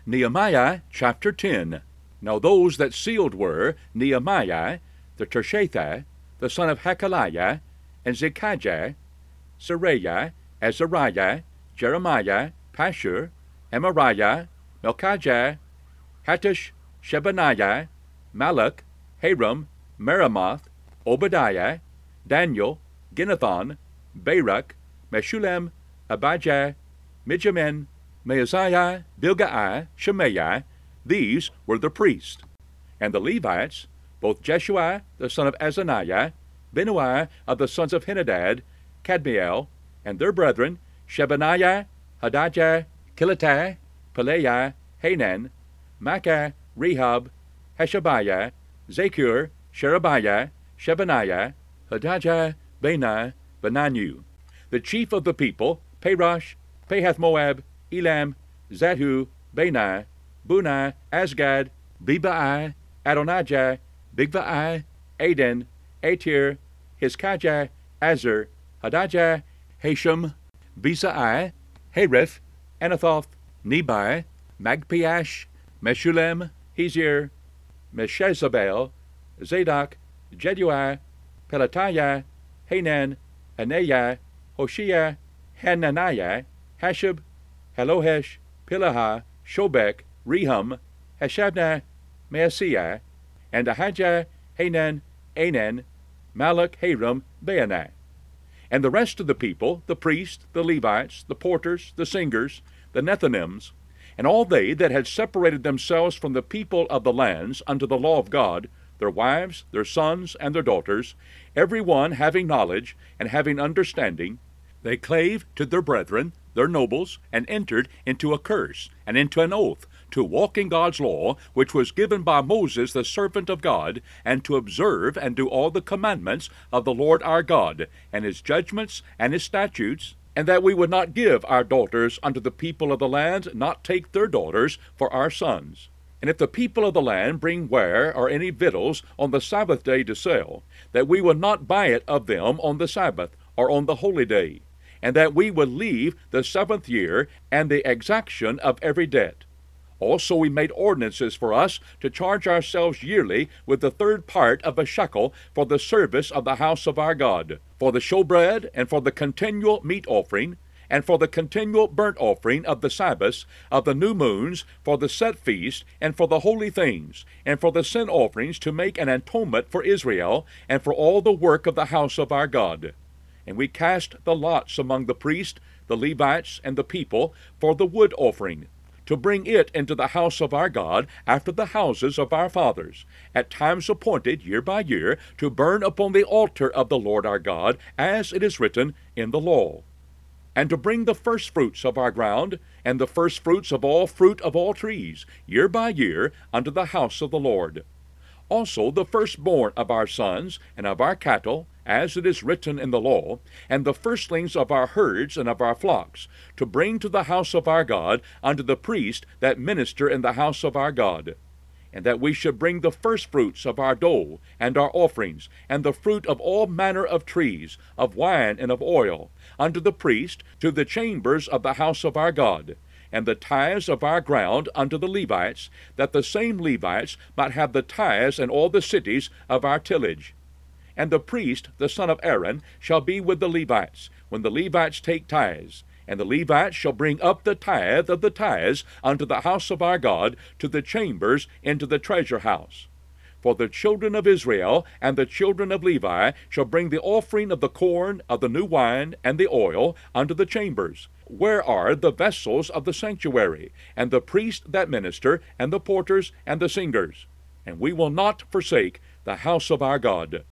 Nehemiah chapter 10. Now those that sealed were Nehemiah, the Tirshatha, the son of Hakaliah, and Zekijah, Seraiah, Azariah, Jeremiah, Pashur, Amariah, Melchijah, Hattush, Shebaniah, Malach, Haram, Meremoth, Obadiah, Daniel, Ginnethon, Baruch, Meshullam, Abijah, Mijamin, Maaziah, Bilgai, Shemaiah. These were the priests. And the Levites, both Jeshua the son of Azaniah, Binnui of the sons of Henadad, Kadmiel, and their brethren, Shebaniah, Hadajah, Kiletai, Pelaiah, Hanan, Makkah, Rehab, Hashabiah, Zakur, Sherebiah, Shebaniah, Hadajah, Bani, Benanu. The chief of the people, Parosh, Pahath-Moab, Elam, Zathu, Bani, Bunai, Asgad, Bebai, Adonijah, Bigvai, Aden, Atir, Hizkijah, Azar, Hadajah, Hashem, Bezai, Hariph, Anathoth, Nebai, Magpiash, Meshullam, Hezir, Meshezabel, Zadok, Jedui, Pelatiah, Hanan, Anaiah, Hoshea, Hananiah, Hashab, Halohesh, Pilaha, Shobek, Rehum, Hashabnah, Maaseiah, and Ahijah, Hanan, Anan, Malach, Haram, Baanai. And the rest of the people, the priests, the Levites, the porters, the singers, the Nethinims, and all they that had separated themselves from the people of the lands unto the law of God, their wives, their sons, and their daughters, every one having knowledge and having understanding, they clave to their brethren, their nobles, and entered into a curse, and into an oath, to walk in God's law, which was given by Moses the servant of God, and to observe and do all the commandments of the Lord our God, and his judgments and his statutes, and that we would not give our daughters unto the people of the land, not take their daughters for our sons. And if the people of the land bring ware or any victuals on the Sabbath day to sell, that we would not buy it of them on the Sabbath, or on the holy day, and that we would leave the 7th year and the exaction of every debt. Also we made ordinances for us to charge ourselves yearly with the 3rd part of a shekel for the service of the house of our God, for the showbread, and for the continual meat offering, and for the continual burnt offering of the Sabbaths, of the new moons, for the set feast, and for the holy things, and for the sin offerings, to make an atonement for Israel, and for all the work of the house of our God. And we cast the lots among the priests, the Levites, and the people, for the wood offering, to bring it into the house of our God, after the houses of our fathers, at times appointed year by year, to burn upon the altar of the Lord our God, as it is written in the law. And to bring the firstfruits of our ground, and the firstfruits of all fruit of all trees, year by year, unto the house of the Lord. Also the firstborn of our sons, and of our cattle, as it is written in the law, and the firstlings of our herds and of our flocks, to bring to the house of our God unto the priest that minister in the house of our God. And that we should bring the firstfruits of our dole, and our offerings, and the fruit of all manner of trees, of wine and of oil, unto the priest, to the chambers of the house of our God, and the tithes of our ground unto the Levites, that the same Levites might have the tithes in all the cities of our tillage. And the priest, the son of Aaron, shall be with the Levites, when the Levites take tithes. And the Levites shall bring up the tithe of the tithes unto the house of our God, to the chambers, into the treasure house. For the children of Israel and the children of Levi shall bring the offering of the corn, of the new wine, and the oil, unto the chambers, where are the vessels of the sanctuary, and the priests that minister, and the porters, and the singers. And we will not forsake the house of our God.